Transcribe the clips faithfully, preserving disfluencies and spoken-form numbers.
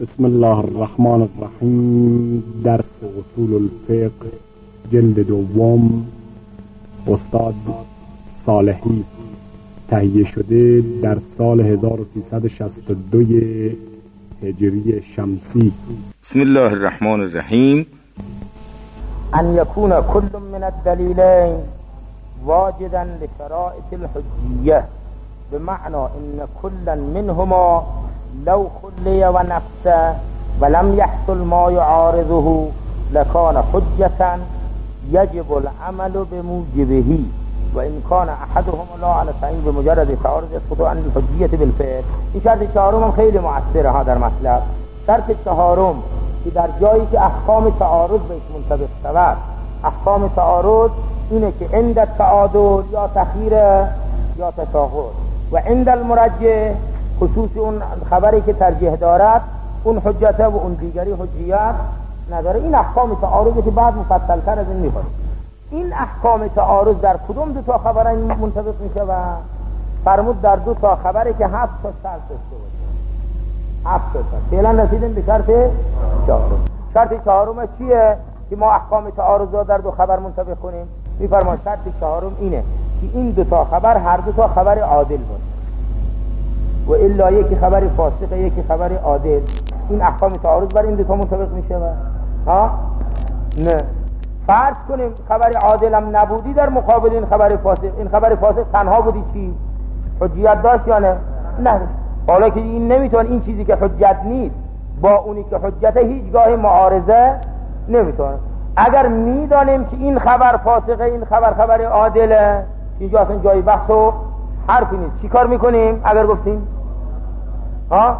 بسم الله الرحمن الرحیم. درس اصول الفقه جلد دوم، استاد صالحی، تهیه شده در سال هزار و سیصد و شصت و دو هجری شمسی. بسم الله الرحمن الرحیم. ان یکون کل من الدلیلین واجدا لشرائط الحجیه، بمعنى ان كلا منهما لو خلی و نفسه ولم يحصل ما يعارضه لكان حجة يجب العمل بموجبه، وإن كان أحدهما لا على تعیین بمجرد تعارض يسقط عن الحجية بالفعل. این شرط چهارم هم خیلی مؤثره ها در مطلب. شرط چهارم که در جایی که احکام تعارض بهش منطبق شود، احکام تعارض اینه که عند التعادل یا تخییر یا تشاغل، و عند المرجح خصوصی اون خبری که ترجیح دارد اون حجته و اون دیگری حجیت نداره. این احکام تعارضی که بعد مفصل‌تر از این می‌خواد. این احکام تعارض در کدوم دو تا خبر منطبق میشه؟ و فرمود در دو تا خبری که هفت تا شرط داشته باشه. هفت تا فعلا رسیدیم به شرط چهارم. شرط چهارم چیه که ما احکام تعارض را در دو خبر منطبق کنیم؟ می‌فرماید شرط چهارم اینه که این دو تا خبر هر دو تا خبر عادل باشه، و الا یکی خبر فاسقه یکی خبر عادل. این احکام تعارض بر این دو تا منطبق میشه. و ها نه، فرض کنیم خبر عادل هم نبودی در مقابل این خبر فاسق، این خبر فاسق تنها بودی، چی حجیت داشت یا نه؟ نه. حالا که این نمیتونه، این چیزی که حجت نیست با اونی که حجته هیچگاه معارضه نمیتونه. اگر میدانیم که این خبر فاسقه این خبر خبر عادله، اینجا اصلا جای بحث و حرفی نیست. چی کار میکنیم اگر گفتیم؟ ها؟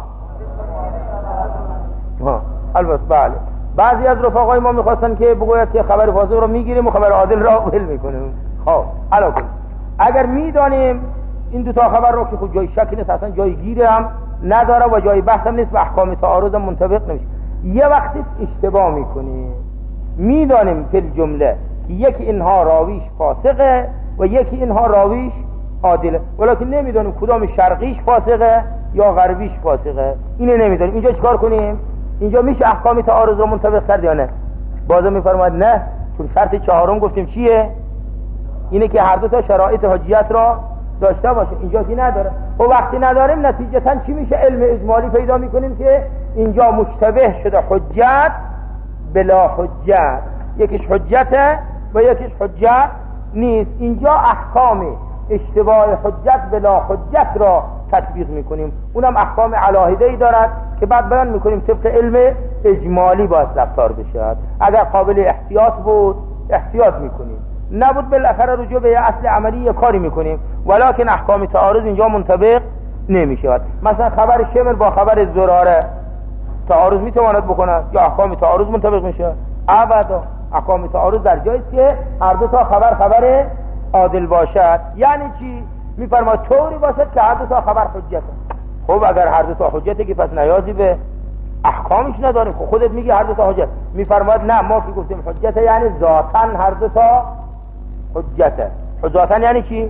ها البته بله، بعضی از رفقای ما میخواستن که بگوید که خبر فاسق رو میگیریم و خبر عادل رو ول میکنیم. خب حالا کنیم اگر میدانیم این دو تا خبر رو که خود جای شکی نیست، اصلا جای گیری هم نداره و جای بحث هم نیست و احکام تعارض هم منطبق نمیشه، یه وقتی اشتباه میکنیم. میدانیم که جمله که یکی اینها راویش فاسقه و یکی اینها راویش عادله، ولیکن نمیدانیم کدام شرقیش فاسقه یا غربیش فاسقه. اینو نمیدانیم. اینجا چیکار کنیم؟ اینجا میشه احکام تعارض رو منطبق کرد یا نه؟ بازم میفرماید نه، چون شرط چهارم گفتیم چیه؟ اینه که هر دو تا شرایط حجیت را داشته باشه. اینجا که نداره. و وقتی نداریم نتیجتا چی میشه؟ علم اجمالی پیدا میکنیم که اینجا مشتبه شده حجت بلا حجت، یکیش حجته و یکیش حجت نیست. اینجا احکام اشتباه حجت بلا حجت را تطبیق میکنیم، اونم احکام علاهده‌ای دارد که بعد بیان میکنیم طبق علم اجمالی باید رفتار بشه. اگر قابل احتیاط بود احتیاط میکنیم، نبود بالاخره رجوع به اصل عملی یه کاری میکنیم، ولکن احکام تعارض اینجا منطبق نمیشه. مثلا خبر شمر با خبر زراره تعارض میتواند بکنه یا احکام تعارض منطبق میشه؟ ابدا. احکام تعارض در جایی است که هر دو تا خبر خبر عادل باشد. یعنی چی؟ میفرماید طوری باشد که هر دو تا خبر حجته. خب اگر هر دو تا حجته که پس نیازی به احکامش نداریم. خب خودت میگی هر دو تا حجت. میفرماید نه، ما که گفتیم حجته یعنی ذاتاً هر دو تا حجته. ذاتاً یعنی چی؟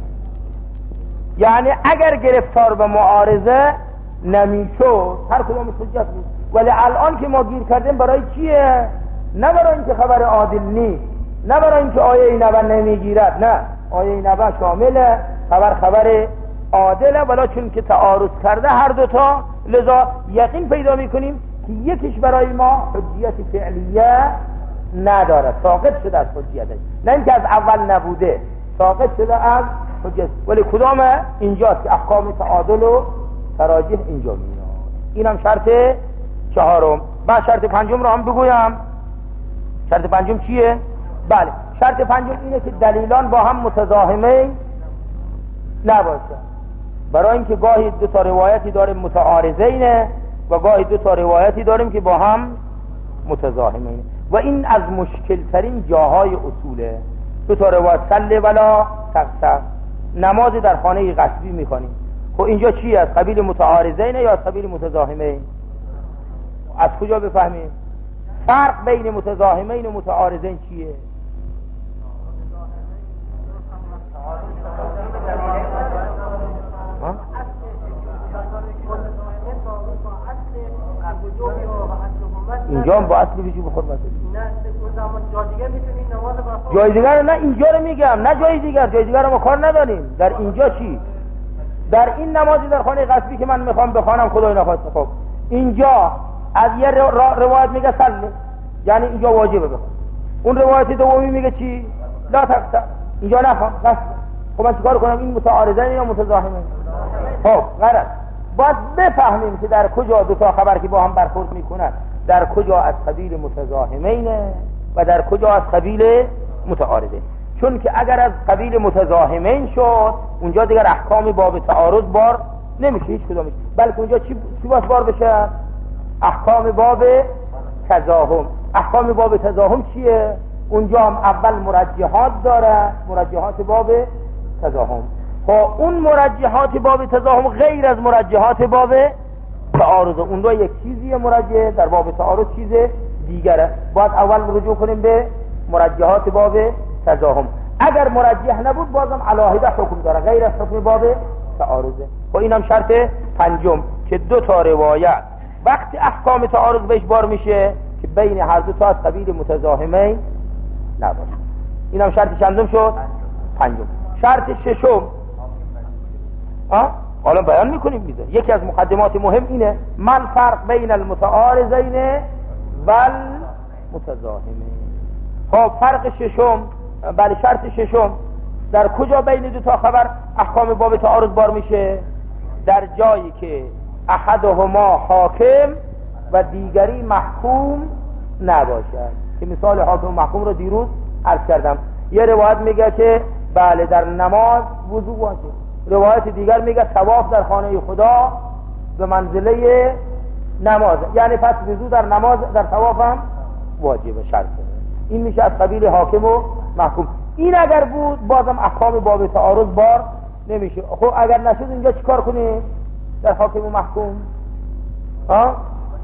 یعنی اگر گرفتار به معارضه نمیشد هر کدومش حجت بود، ولی الان که ما گیر کردیم برای چیه؟ نه برای اینکه خبر عادل نیست، نه برای اینکه آیه نبا نمیگیرد، نه، آیه نبا شامل خبر خبر عادله، ولی چون که تعارض کرده هر دوتا، لذا یقین پیدا میکنیم که یکیش برای ما حجیت فعلیه نداره، ساقط شده از حجیتش، نه اینکه از اول نبوده، ساقط شده از حجیت. ولی کدام اینجاست که احکام تعادل و تراجح اینجا میاد. اینم شرط چهارم. بعد شرط پنجم رو هم بگویم. شرط پنجم چیه؟ بله، شرط پنجم اینه که دلیلان با هم متضاهمه نباشه. برای اینکه گاهی دو تا روایتی داریم متعارضینه و گاهی دو تا روایتی داریم که با هم متضاهمه، و این از مشکل ترین جاهای اصوله. دو تا روایت صلی ولا تقصر، نماز در خانه غصبی میخوانیم. خب اینجا چی از قبیل متعارضینه یا از قبیل متضاهمه؟ از کجا بفهمیم؟ فرق بین متضاهمین و متعارضین چیه؟ اینجا هم با اصل وجوب حرمت نه اون زمان جای دیگه میتونی نماز با جای دیگر نه، اینجا رو میگم، نه جای دیگر. جای دیگر رو ما کار نداریم. در اینجا چی؟ در این نمازی در خانه غصبی که من میخوام بخوانم خدای نخواسته، خب اینجا از یه روایت میگه سلم، یعنی اینجا واجبه بخوام. اون روایت دومی میگه چی؟ لا تقصر، اینجا نخوام غصب. خب من چیکار کنم؟ این متعارضه یا متضاهمه؟ خب غلط. باید بفهمیم که در کجا دو تا خبر که با هم برخورد میکنن در کجا از قبیل متضاهمینه و در کجا از قبیل متعارضه. چون که اگر از قبیل متضاهمین شد اونجا دیگر احکام باب تعارض بار نمیشه هیچ کدومش، بلکه اونجا چی چی باید بار بشه؟ احکام باب تضاهم. احکام باب تضاهم چیه؟ اونجا هم اول مرجحات داره، مرجحات باب تضاهم. خب اون مرجحات باب تضاهم غیر از مرجحات باب تعارض. اون دو یک چیزیه مرجح، در باب تعارض چیز دیگره. باید اول رجوع کنیم به مرجحات باب تضاهم. اگر مرجح نبود بازم علاهده حکم داره غیر از حکم باب تعارضه. خب اینم شرط پنجم که دو تا روایت وقتی احکام تعارض بهش بار میشه که بین هر دو تا از قبیل متضاهمین نباشه. اینم شرط چندم شد؟ پنجم. شرط ششم ها حالا بیان میکنیم میده. یکی از مقدمات مهم اینه من فرق بین المتعارضین و المتضاهمین. خب فرق ششم، بله شرط ششم در کجا بین دو تا خبر احکام باب تعارض بار میشه؟ در جایی که احدهما حاکم و دیگری محکوم نباشد، که مثال حاکم و محکوم رو دیروز عرض کردم. یه روایت میگه که بله در نماز وضو واجب، روایت دیگر میگه طواف در خانه خدا به منزله نماز، یعنی پس وضو در نماز در طواف هم واجبه، شرطه. این میشه از قبیل حاکم و محکوم. این اگر بود بازم احکام باب تعارض بار نمیشه. خب اگر نشد اینجا چیکار کنیم در حاکم و محکوم؟ ها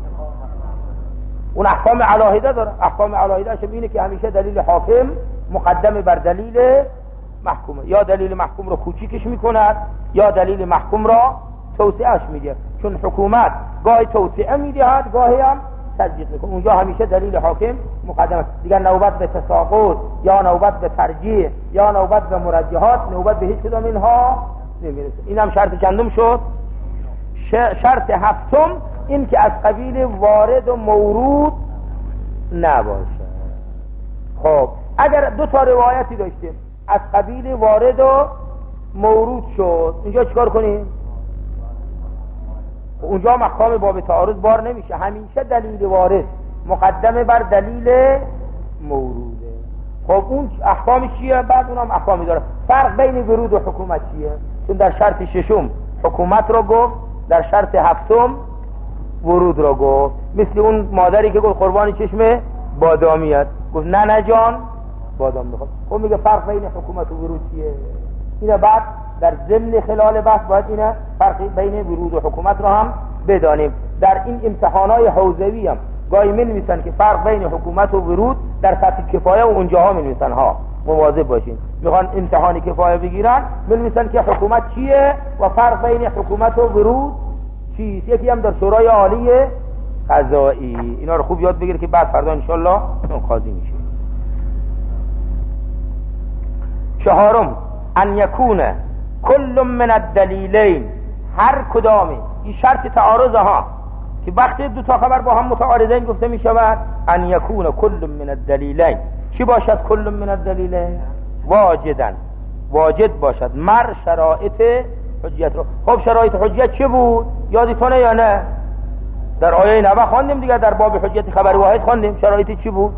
اون احکام علاهده داره. احکام علاهده شب اینه که همیشه دلیل حاکم مقدم بر دلیل محکومه، یا دلیل محکوم رو کوچیکش میکند یا دلیل محکوم را توسعهش میده. چون حکومت گاهی توسعه میدهد گاهی هم تضییق میکنه. اونجا همیشه دلیل حاکم مقدمه. دیگر نوبت به تساقط یا نوبت به ترجیح یا نوبت به مرجحات نوبت به هیچ کدام اینها نمیرسه. اینم شرط چندم شد؟ شرط هفتم این که از قبیل وارد و مورود نباشه. خب اگر دو تا روایتی داشتیم از قبیل وارد و مورود شد اینجا چیکار کنیم؟ اونجا مقام باب تعارض بار نمیشه. همیشه دلیل وارد مقدمه بر دلیل موروده. خب اون احکام چیه؟ بعد اونم احکامی داره. فرق بین ورود و حکومت چیه؟ چون در شرط ششم حکومت رو گفت، در شرط هفتم ورود رو گفت. مثل اون مادری که گفت قربانی چشم بادامیت، گفت نه نه جان بادام میخواد. خب میگه فرق بین حکومت و ورود چیه؟ اینه بعد در ضمن خلال بحث باید اینه فرق بین ورود و حکومت رو هم بدانیم. در این امتحانای حوزوی هم گاهی می‌نویسن که فرق بین حکومت و ورود در سطح کفایه و اونجاها می‌نویسن. ها مواظب باشین، میخوان امتحان کفایه بگیرن می‌نویسن که حکومت چیه و فرق بین حکومت و ورود چیست. یکی هم در شورای عالی قضایی. اینا رو خوب یاد بگیر که بعد فردا ان شاءالله اون قاضی میشه. چهارم ان یکون کل من الدلیلین، هر کدامی این شرط تعارض ها که وقتی دو تا خبر با هم متعارضین گفته می شود ان یکون کل من الدلیلین. چی باشد کل من الدلیلین؟ واجدن، واجد باشد مر شرایط حجیت رو. خب شرایط حجیت چه بود؟ یادتونه یا نه؟ در آیه نوح خواندیم دیگه، در باب حجیت خبر واحد خواندیم. شرایط چی بود؟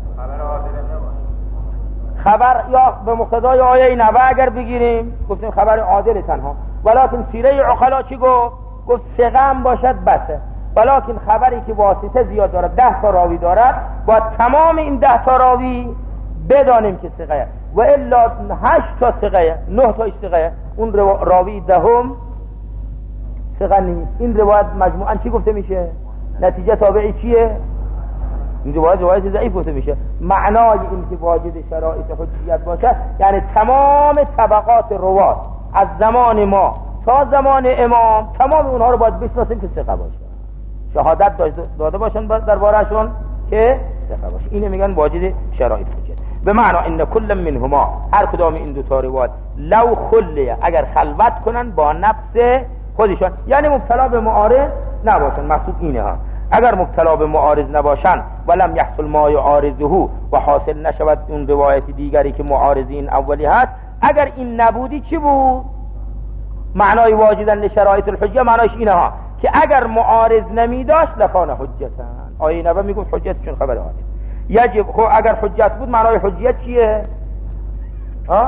خبر یا به مقتضای آیه نوح اگر بگیریم گفتیم خبر عادل تنها، ولکن سیره عقلا چی گفت؟ گفت ثقه هم باشد بسه، ولکن خبری که واسطه زیاد دارد، ده تا راوی دارد، باید تمام این ده تا راوی بدانیم که ثقه، و الا هشت تا ثقه، نه تا ثقه، اون راوی دهم ثقه نیست. این روایت مجموعاً چی گفته میشه؟ نتیجه تابعی چیه؟ این روایت روایت ضعیف گفته میشه. معنای این که واجد شرایط حجیت باشه یعنی تمام طبقات روات از زمان ما تا زمان امام تمام اونها رو باید بشناسیم که ثقه باشه. شهادت داده باشن دربارهشون که ثقه باشه. اینو میگن واجد شرایط حجت. به معنی ان کل منهما، هر کدام این دو تا روایت، لو خلیه، اگر خلوت کنن با نفس خودشان، یعنی مبتلا به معارض نباشن. مقصود اینه ها، اگر مبتلا به معارض نباشن ولم یحصل ما یعارضه و حاصل نشود اون روایت دیگری که معارضی این اولی هست، اگر این نبودی چی بود؟ معنای واجدن لشرایط الحجه معنایش اینه ها که اگر معارض نمی داشت لکان حجتن. آیه نبا میگفت حجت چون خبر حادث یجب. خب اگر حجت بود معنای حجت چیه؟ ها؟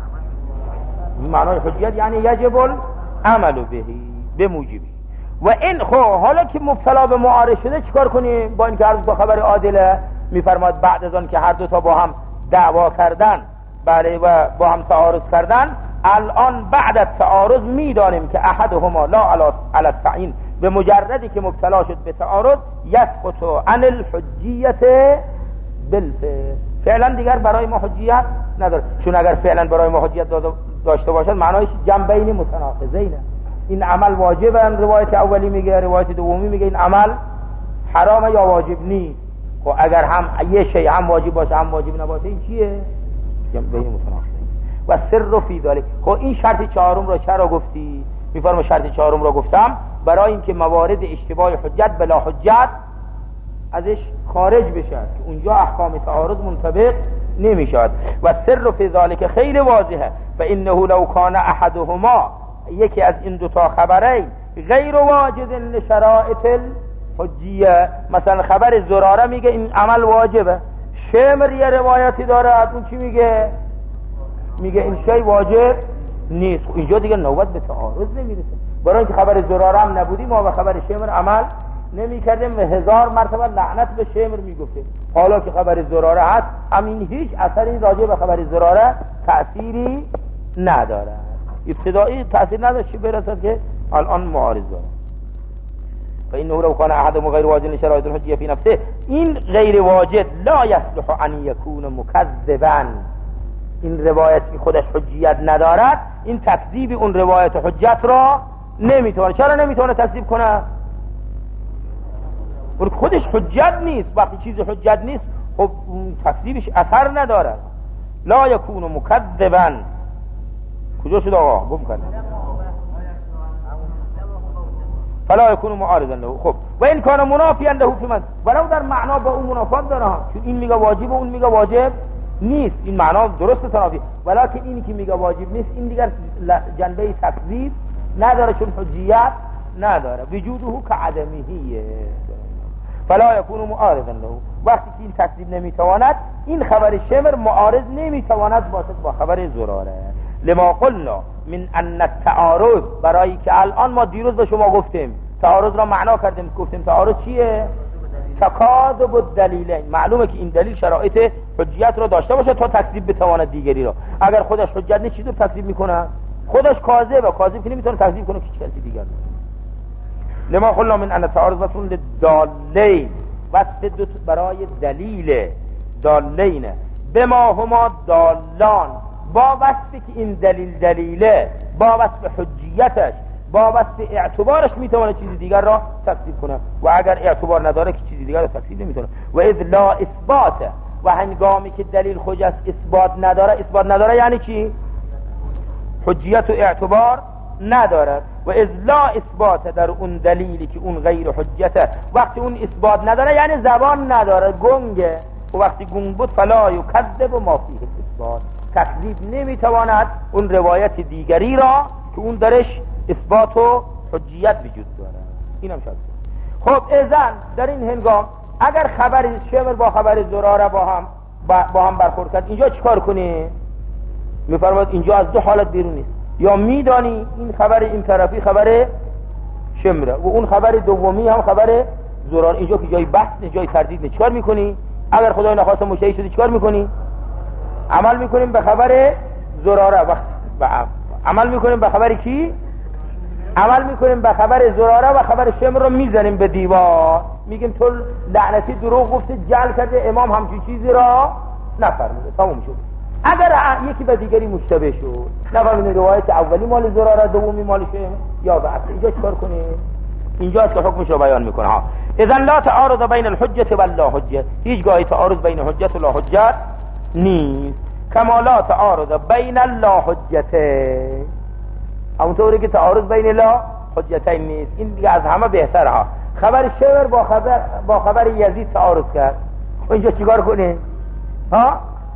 معنای حجت یعنی یجب العمل بهی به موجبی. و این خب حالا که مبتلا به معارض شده چیکار کنیم؟ با اینکه هر دو خبر عادله، میفرماد بعد از آن که هر دو تا با هم دعوا کردن، بله، و با هم تعارض کردن، الان بعد از تعارض میدانیم که احدهما لا علی التعیین، به مجردی که مبتلا شد به تعارض، یسقط عن الحجیت بالفعل، فعلا دیگر برای ما حجیت نداره. چون اگر فعلا برای ما حجیت داشته باشد معنایش جنبین متناقضین. این عمل واجبه، روایت اولی میگه، روایت دومی میگه این عمل حرامه یا واجب نیست. خب اگر هم یه شی هم واجب باشه هم واجب نباشه، این چیه؟ جنبین متناقضین. و سر فی ذلک. خب این شرط چهارم را چرا گفتی؟ میفرمه شرط چهارم را گفتم برای اینکه موارد اشتباه حجت بلا حجت ازش خارج بشه، که اونجا احکام تعارض منطبق نمیشد. و سر فی ذلک خیلی واضحه، فانه لو کان احدهما، یکی از این دو تا خبرین، غیر واجد لشرائط الحجیه، مثلا خبر زراره میگه این عمل واجبه، شمر یه روایتی داره اون چی میگه؟ میگه این شی واجب نیست. اینجا دیگه نوبت به تعارض نمیرسه. برای اینکه خبر زراره هم نبودی ما به خبر شمر عمل نمی کردیم و هزار مرتبه لعنت به شمر میگفتیم. حالا که خبر زراره هست، همین هیچ اثری راجع به خبر زراره تأثیری نداره. ابتدایی تأثیر نداشت برسد که الان معارض داره. فإنه لو كان أحدهم غير واجد لشرائط الحجية في نفسه، این غیر واجد لا يصلح أن يكون مكذبا. این روایت که خودش حجیت ندارد، این تکذیب اون روایت حجت را نمیتونه. چرا نمیتونه تکذیب کنه؟ اون خودش حجت نیست. وقتی چیز حجت نیست خب تکذیبش اثر نداره. لا يكون مكذبا. کجا شد آقا؟ گم کرد. فلا يكون معارضا له. خب و این کان منافیا له فی من، ولو در معنا با اون منافات داره، چون این میگه واجب و اون میگه واجب نیست. این معنا درست تنافی، ولکن اینی که میگه واجب نیست این دیگر جنبه تکذیب نداره، چون حجیت نداره. وجوده كعدمه. فلا يكون معارضا له. وقتی که این تکذیب نمیتواند، این خبر شمر معارض نمیتواند باشد با خبر زراره. لما قلنا من ان التعارض، برای که الان ما دیروز به شما گفتیم تعارض را معنا کردیم، گفتیم تعارض چیه؟ تکاذب الدلیلین. معلومه که این دلیل شرایط حجیت را داشته باشه تا تکذیب بتواند دیگری را. اگر خودش حجت نیست چی رو تکذیب میکنه؟ خودش کاذبه، کاذب که نمیتونه تکذیب کنه که کسی دیگر. لما قلنا من ان التعارض وصف للدالین، وصف دو برای دلیل دالین، بما هما دالان، با وصفی که این دلیل دلیله، با وصف حجیتش، با وصف اعتبارش میتونه چیزی دیگر را تکذیب کنه، و اگر اعتبار نداره که چیزی دیگر را تکذیب نمیتونه. و اذ لا اثبات، و هنگامی که دلیل خودش اثبات نداره، اثبات نداره یعنی چی؟ حجیت و اعتبار نداره. و اذ لا اثبات، در اون دلیلی که اون غیر حجته، وقتی اون اثبات نداره یعنی زبان نداره، گنگه. و وقتی گنگ بود فلا یکذب ما فیه اثبات، تکذیب نمیتواند اون روایت دیگری را که اون درش اثبات و حجیت وجود داره. اینم شد. خب اذن در این هنگام اگر خبر شمر با خبر زراره با هم با, با هم برخورد کرد، اینجا چیکار کنی؟ میفرماید اینجا از دو حالت بیرون نیست. یا میدانی این خبر این طرفی خبر شمره و اون خبر دومی هم خبر زراره، اینجا که جای بحث نه، جای تردید نه، چیکار میکنی؟ اگر خدای نخواسته مشتهی شدی چیکار میکنی؟ عمل میکنیم به خبر زراره. وقت عمل میکنیم به خبر کی؟ عمل میکنیم به خبر زراره و خبر شمر رو میزنیم به دیوار، میگیم تو لعنتی دروغ گفته، جعل کرده، امام همچین چیزی را نفرموده، تموم شد. اگر یکی به دیگری مشتبه شد، نفرمونه روایت اولی مال زراره، دومی مال شمر، یا به اصل، اینجا چیکار کنیم؟ اینجاست که حکمش رو بیان میکنه ها. اذن لا تعارض بین الحجت و لا حجت، هیچ گاهی تعارض بین حجت و لا حجت نیست. کما لا تعارض بین لا حجت، همونطوری که تعارض بین لا حجتین نیست. این دیگه از همه بهتره ها. خبر شعر با خبر با خبر یزید تعارض کرد، اینجا چیکار کنیم ها؟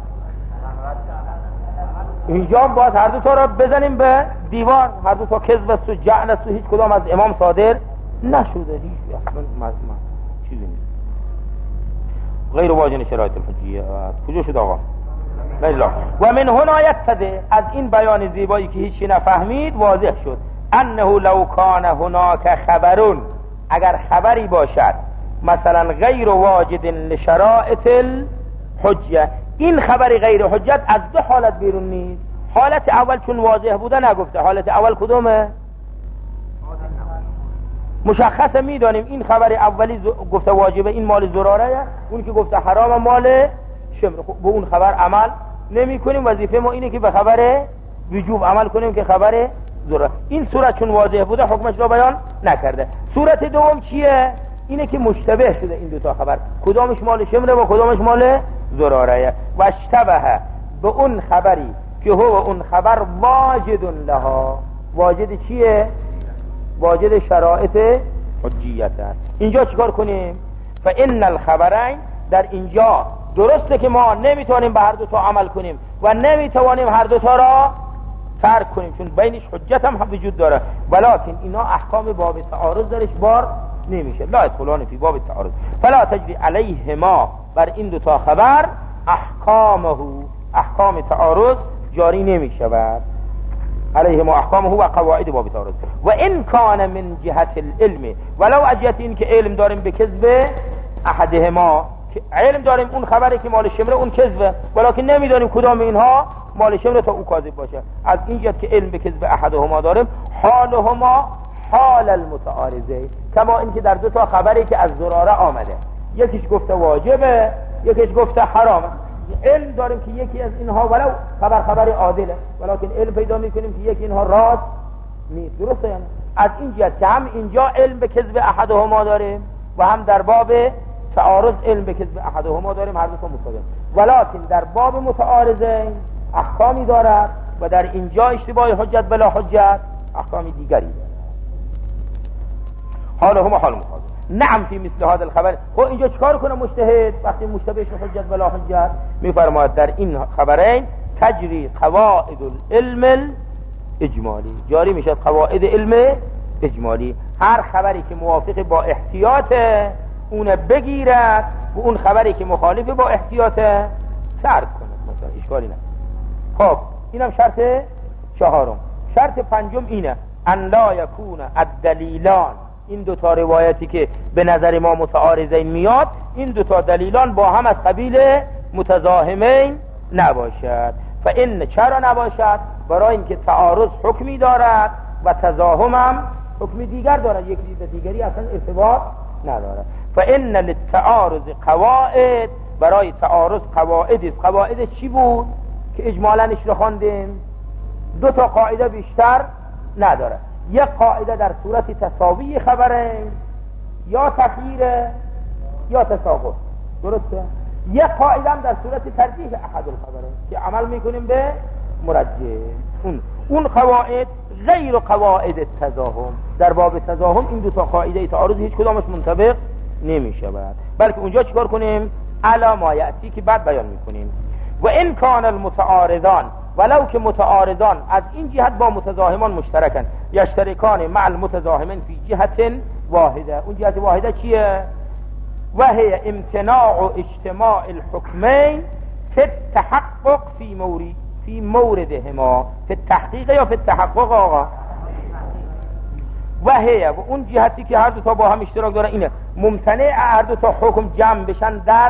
اینجا باید هر دو تا را بزنیم به دیوار، هر دو تا کذب است و جعل است و هیچ کدام از امام صادر نشده، هیچ اصلا مزمن چیزی نیست. غیر واجن شرایط الحجیه کجا شد آقا؟ بله. و من هنا یتده، از این بیان زیبایی که هیچی نفهمید واضح شد، انه لو کان هناک خبرون، اگر خبری باشد مثلا غیر واجد لشرائط الحجه، این خبری غیر حجت از دو حالت بیرون نیست. حالت اول چون واضح بوده نگفته، حالت اول کدومه؟ مشخصه، میدانیم این خبر اولی گفته واجبه این مال زراره، اون که گفته حرام مال شمر. خب به اون خبر عمل نمی کنیم، وظیفه ما اینه که به خبر وجوب عمل کنیم که خبر زراره. این صورت چون واضح بوده حکمش را بیان نکرده. صورت دوم چیه؟ اینه که مشتبه شده این دوتا خبر، کدامش مال شمره و کدامش مال زراره. و اشتبه به اون خبری که هو اون خبر واجد لها، واجد چیه؟ واجد شرائط حجیت است. اینجا چیکار کنیم؟ فان الخبرین، در اینجا درسته که ما نمیتونیم به هر دو تا عمل کنیم و نمیتوانیم هر دو تا را ترک کنیم چون بینش حجت هم وجود داره، ولکن اینا احکام باب تعارض درش بار نمیشه. لا ادخلان فی باب تعارض فلا تجری علیهما، بر این دو تا خبر احکامه، احکام تعارض جاری نمیشود. علیهما احکامه و قواعد باب تعارض. و ان کان من جهت العلم، ولو اجت این که علم داریم به کذب احدهما، علم داریم اون خبری که مال شمره اون کذبه، ولکن نمیدانیم کدام اینها مال شمره تا او کاذب باشه. از این جهت که علم به کذب احدهما داریم، حالهما حال المتعارضه، کما این که در دو تا خبری که از زراره آمده، یکیش گفته واجبه یکیش گفته حرامه، علم داریم که یکی از اینها ولو خبر خبر عادله، ولکن علم پیدا میکنیم که یکی اینها راست نیست. درسته؟ یعنی از این جهت که هم اینجا علم به کذب احدهما داریم و هم در باب تعارض علم به کذب احدهما داریم، هر دو تا متضاد، ولکن در باب متعارضین احکامی دارد و در اینجا اشتباه حجت بلا حجت احکامی دیگری دارد. حالهما حال متعارض. نعم فی مثل هذا الخبر. خب اینجا چکار کنه مجتهد وقتی مشتبه شد حجت بلا حجت؟ میفرماید در این خبرین تجری قواعد العلم الاجمالی، جاری میشد قواعد علم اجمالی. هر خبری که موافق با احتیاط اون بگیرد و اون خبری که مخالف با احتیاط ترک کنه، مثلا اشکالی نه. خب اینم شرط چهارم. شرط پنجم اینه ان لا یکون الدلیلان، این دو تا روایتی که به نظر ما متعارضین میاد، این دو تا دلیلان با هم از قبیل متزاحمین نباشد. فان چرا نباشد؟ برای اینکه تعارض حکمی دارد و تزاحم هم حکمی دیگر دارد، یکی به دیگری اصلا ارتباط ندارد. فان للتعارض قواعد، برای تعارض قواعد است. قواعد چی بود که اجمالاً رو خواندیم؟ دو تا قاعده بیشتر نداره. یک قاعده در صورت تساوی خبره یا تخییر یا تساقط، درسته؟ یک قاعده هم در صورت ترجیح احد الخبره که عمل میکنیم به مرجح. اون اون قواعد غیر قواعد التزاحم. در باب تزاحم این دو تا قاعده تعارض هیچ کدامش منطبق نمیشود، بلکه اونجا چیکار کنیم؟ علا ما یأتی که بعد بیان میکنیم. و ان کان المتعارضان، ولو که متعارضان از این جهت با متزاحمان مشترکن، یشترکان مع المتزاحمین فی جهت واحده. اون جهت واحده چیه؟ و هی امتناع اجتماع الحکمین فی التحقق فی موری فی موردهما، فی التحقیق یا فی التحقق آقا؟ و هی، و اون جهتی که هر دو تا با هم اشتراک دارن اینه، ممتنع هر دو تا حکم جمع بشن در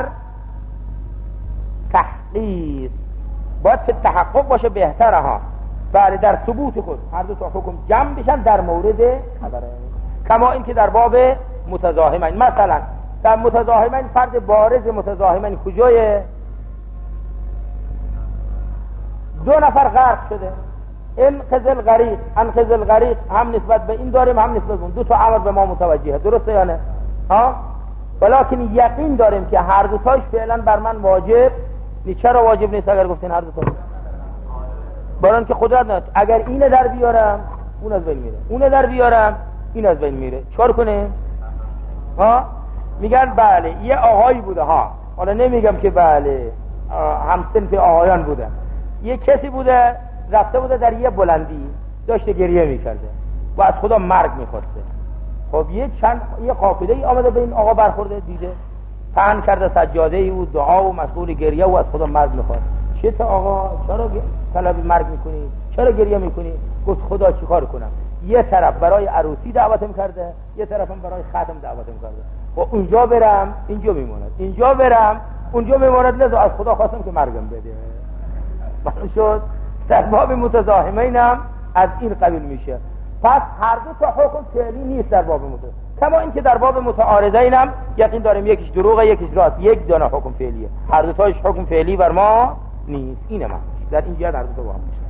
تحقیق. باید فی التحقق باشه بهتره ها، بله در ثبوت خود هر دو تا حکم جمع بشن در مورد خبره، کما این که در باب متزاحمین. مثلا در متزاحمین فرد بارز متزاحمین کجایه؟ دو نفر غرق شده، انقذ الغریق، انقذ الغریق هم نسبت به این داریم هم نسبت به اون، دو تا امر به ما متوجهه، درسته یا نه؟ ها؟ ولیکن یقین داریم که هر دو تاش فعلا بر من واجب نیست. چرا واجب نیست اگر گفتین هر دو تا؟ برای اینکه قدرت نداره. اگر اینه در بیارم اون از بین میره، اونه در بیارم این از بین میره، چیکار کنه؟ ها؟ میگن بله یه آقایی بوده ها، حالا نمیگم که بله هم صنف آقایان بوده، یه کسی بوده رفته بوده در یه بلندی داشته گریه میکرده و از خدا مرگ میخواسته. خب یه چند یه قافله ای آمده به این آقا برخورده، دیده پهن کرده سجاده ای و دعا و مشغول گریه و از خدا مرگ میخواد. چه تا آقا چرا طلب مرگ میکنی؟ چرا گریه میکنی؟ گفت خدا چیکار کنم؟ یه طرف برای عروسی دعوتم کرده، یه طرفم برای ختم دعوتم کرده. و اونجا برم اینجا میموند، اینجا برم اونجا میموند، لذا از خدا خواستم که مرگم بده. معلوم شد؟ در باب متزاحمینم از این قبیل میشه. پس هر دو تا حکم فعلی نیست در باب متزاحمین، کما اینکه در باب متعارضینم یقین داریم یکیش دروغه یکیش راست، یک دانه حکم فعلیه، هر دو تاش حکم فعلی بر ما نیست. اینه من در اینجا هر دو تا با هم میشه.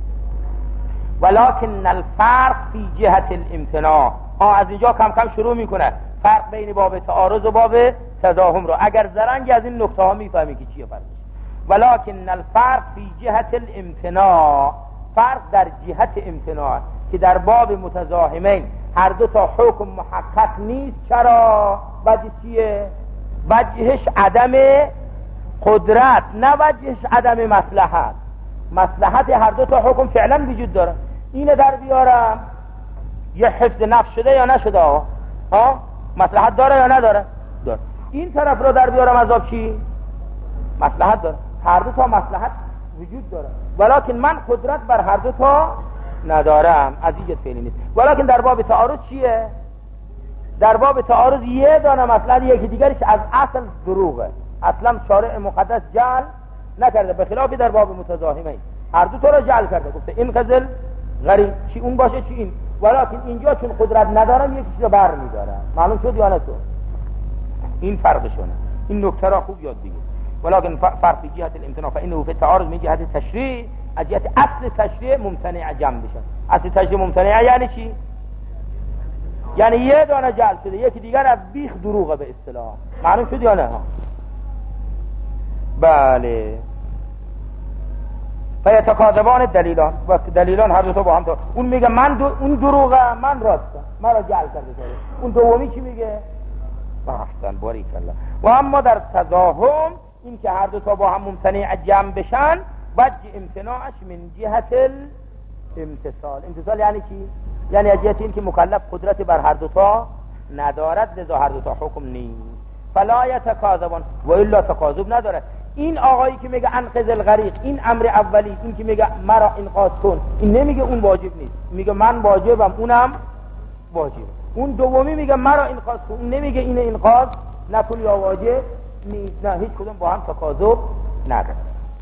ولکن الفرق فی جهت الامتناع، آه از اینجا کم کم شروع میکنه فرق بین باب تعارض و باب تزاحم رو. اگر زرنگی از این نکته ها میفهمی که چیه فرقش. ولکن الفرق فی جهت الامتناع، فرق در جهت امتناع که در باب متزاحمین هر دو تا حکم محقق نیست. چرا؟ وجه چیه؟ وجهش عدم قدرت، نه وجهش عدم مصلحت. مصلحت هر دو تا حکم فعلا وجود داره. اینه در بیارم یه حفظ نفس شده یا نشده؟ ها مصلحت داره یا نداره؟ داره. این طرف رو در بیارم عذاب چی؟ مصلحت داره. هر دو تا مصلحت وجود داره، ولیکن من قدرت بر هر دو تا ندارم، از این جهت فعلی نیست. ولیکن در باب تعارض چیه؟ در باب تعارض یه دانه مصلحت یکی دیگرش از اصل دروغه، اصلا شارع مقدس جعل نکرده، به خلافی در باب متزاحمین هر دو تا رو جعل کرده، گفته این قزل غریب چی اون باشه چی این، ولیکن اینجا چون قدرت ندارم یکیش رو بر میدارم. معلوم شد یا نه؟ تو این فرقشونه، این نکته را خوب یاد بگیر. ولكن فرق في جهة الامتناع فإنه في التعارض من جهة التشريع، از جهة اصل تشریع ممتنع جمع بشن. اصل تشریع ممتنع یعنی چی؟ یعنی یه دانه جعل شده یکی دیگر از بیخ دروغه به اصطلاح. معلوم شد یا نه؟ بله. فیتکاذبان دلیلان، و دلیلان هر دو تا با هم دار. اون میگه من دو... اون دروغه، من راستم، مرا جعل کرده شده. اون دومی چی میگه؟ احسن باریک الله. و اما در تزاحم این که هر دو تا با هم ممتنع جمع بشن، وجه امتناعش من جهت الامتصال. امتصال یعنی چی؟ یعنی از جهت این که مکلف قدرت بر هر دو تا ندارد، لذا هر دو تا حکم نیست. فلا یتکاذبان، و الا تکاذب نداره. این آقایی که میگه انقذ الغریق، این امر اولی، این که میگه مرا انقاذ کن، این نمیگه اون واجب نیست، میگه من واجبم اونم واجبه. اون دومی میگه مرا انقاذ کن، اون نمیگه این انقاذ نکن یا واجب نیست. نه، هیچ کدوم با هم تکاذب نداره.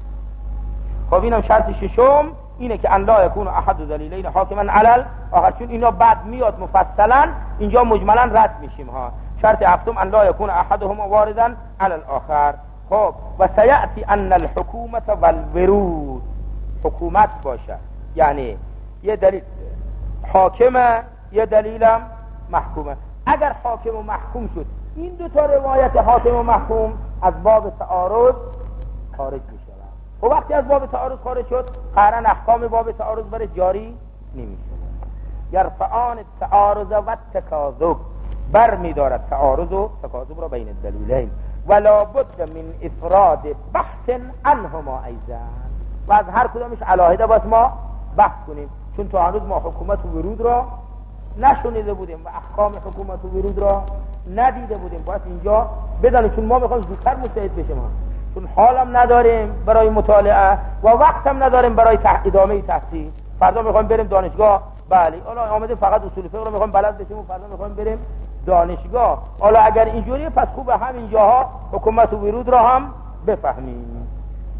خب اینم شرط ششم اینه که ان لا یکون احد دلیلین حاکما علل آخر، چون اینا بعد میاد مفصلا، اینجا مجملا رد میشیم ها. شرط هفتم ان لا یکون احدهما واردا علی الاخر. خب و سیأتی ان الحکومت والورود، حکومت باشه یعنی یه دلیل حاکمه یه دلیلم محکومه. اگر حاکم و محکوم شد، این دو تا روایت حاکم و محکوم از باب تعارض خارج میشه. و وقتی از باب تعارض خارج شد، قرن احکام باب تعارض برای جاری نمیشه. یرفعان التعارض و التکاذب، بر میدارد تعارض و تکاذب را بین الدلیلین. ولا بد من افراد بحث عنهما ایضا، و از هر کدامش علاهده باید ما بحث کنیم، چون تا هنوز ما حکومت و ورود را نشونیده بودیم و احکام حکومت و ورود را ندیده بودیم. باید اینجا بدانیم، چون ما میخوایم زودتر مستعد بشیم، چون حالم نداریم برای مطالعه و وقتم نداریم برای ادامه تحصیل. فردا میخوایم بریم دانشگاه، بله حالا آمده فقط اصول فقه رو میخوایم بلد بشیم و فردا میخوایم بریم دانشگاه. حالا اگر اینجوریه پس خوبه همین جاها حکومت و ورود را هم بفهمیم.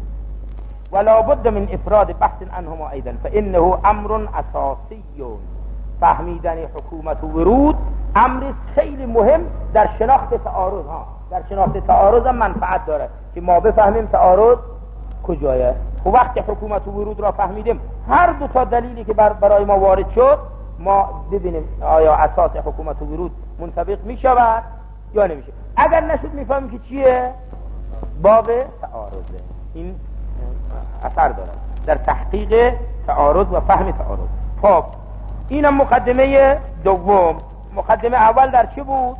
ولا بد من افراد بحث عنهما ایضا فانه امر اساسی. فهمیدن حکومت و ورود امر خیلی مهم در شناخت تعارض ها. در شناخت تعارض هم منفعت داره که ما بفهمیم تعارض کجایه؟ و وقتی حکومت و ورود را فهمیدیم هر دو تا دلیلی که بر برای ما وارد شد ما ببینیم آیا اساس حکومت و ورود منطبق می شود یا نمیشه. اگر نشد میفهمیم که چیه؟ باب تعارضه. این اثر داره در تحقیق تعارض و فهم تعارض. خب اینم مقدمه دوم. مقدمه اول در چی بود؟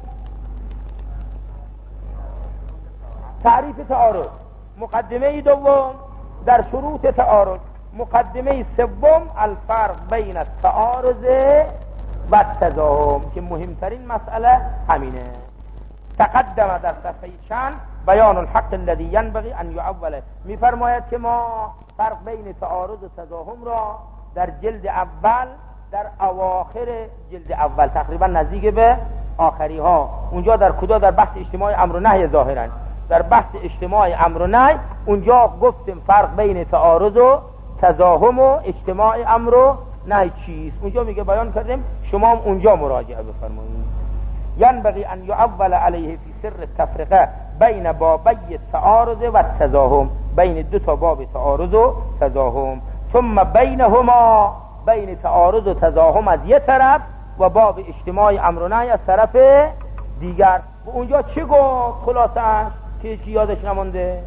تعریف تعارض. مقدمه دوم در شروط تعارض. مقدمه سوم الفرق بین التعارض و التضاهم که مهمترین مسئله همینه. تقدم در صفحه چند بیان الحق الذي ينبغي ان يعول. میفرماید که ما فرق بین تعارض و تضاهم را در جلد اول در اواخر جلد اول تقریبا نزدیک به آخری ها اونجا در کجا در بحث اجتماع امر و نهی ظاهرا در بحث اجتماع امر و نهی اونجا گفتیم فرق بین تعارض و تضاهم و اجتماع امر و نهی چیست. اونجا میگه بیان کردیم شما هم اونجا مراجعه بفرمایید. ينبغي ان يعول عليه في سر التفرقه بین بابی التعارض و التضاهم بین دو تا باب تعارض و تضاهم ثم بینهما بین تعارض و تضاهم از یک طرف و باب اجتماع امر و نهی از طرف دیگر. و اونجا چی گفت خلاصش که چی یادش نمونده؟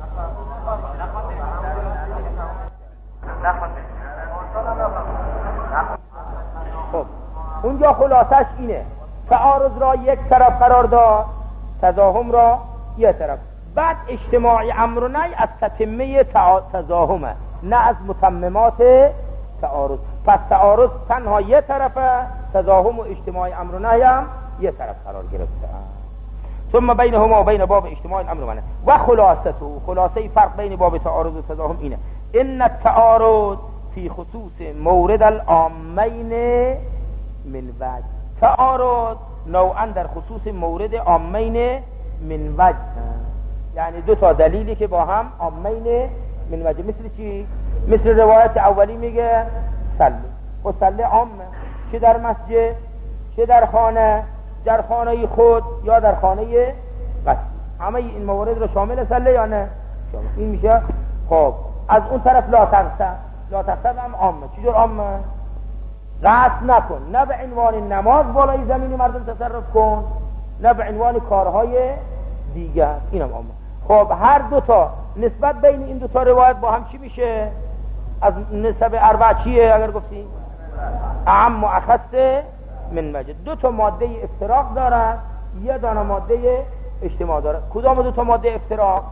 خب اونجا خلاصش اینه تعارض را یک طرف قرار داد تضاهم را یک طرف. بعد اجتماع امر و نهی از تتمه تضاهمه نه از متممات تعارض. پس تعارض تنها یک طرفه تضاهم و اجتماع امر و نهی هم یک طرف قرار گرفته. ثم بینهما و بین باب اجتماع الامر و نهی و خلاصته خلاصه فرق بین باب تعارض و تضاهم اینه ان التعارض فی خصوص مورد العامین من وجه. تعارض نوعا در خصوص مورد عامین من وجه یعنی دو تا دلیلی که با هم عامین من وجه. مثل چی؟ مثل روایت اولی میگه صلی و صلی عامه چه در مسجد چه در خانه در خانه خود یا در خانه قصد همه این موارد رو شامل صلی یا نه شامل. این میشه. خب از اون طرف لا تقصد لا تقصد هم عامه. چجور عامه؟ قصد نکن نه به عنوان نماز بالای زمین مردم تصرف کن نه به عنوان کارهای دیگر. اینم عامه. خب هر دوتا نسبت بین این دوتا روایت با هم چی میشه؟ از نسب اربع چیه اگر گفتیم؟ اعم و اخص من وجه. دو تا ماده افتراق دارد یه دانه ماده اجتماع دارد. کدام دو تا ماده افتراق؟